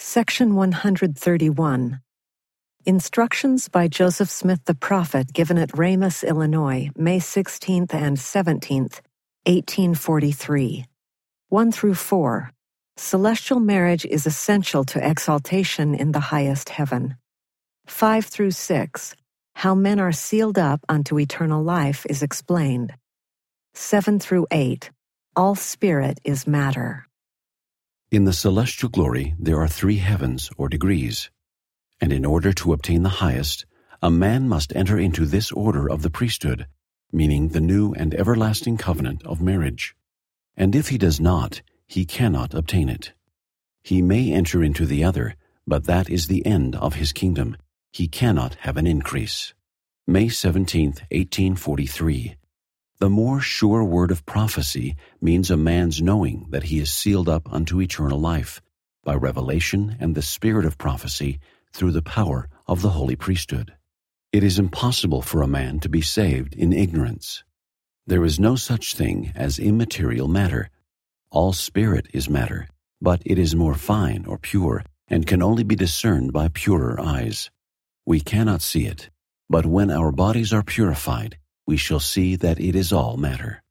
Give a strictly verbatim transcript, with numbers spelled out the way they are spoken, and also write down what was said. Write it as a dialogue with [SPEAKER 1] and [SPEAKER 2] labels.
[SPEAKER 1] Section one hundred thirty-one. Instructions by Joseph Smith the Prophet given at Ramus, Illinois, May sixteenth and seventeenth, eighteen forty-three. one through four. Celestial marriage is essential to exaltation in the highest heaven. five through six. How men are sealed up unto eternal life is explained. seven through eight. All spirit is matter.
[SPEAKER 2] In the celestial glory there are three heavens or degrees, and in order to obtain the highest, a man must enter into this order of the priesthood, meaning the new and everlasting covenant of marriage. And if he does not, he cannot obtain it. He may enter into the other, but that is the end of his kingdom. He cannot have an increase. May seventeenth, eighteen forty-three. The more sure word of prophecy means a man's knowing that he is sealed up unto eternal life by revelation and the spirit of prophecy through the power of the holy priesthood. It is impossible for a man to be saved in ignorance. There is no such thing as immaterial matter. All spirit is matter, but it is more fine or pure and can only be discerned by purer eyes. We cannot see it, but when our bodies are purified, we shall see that it is all matter.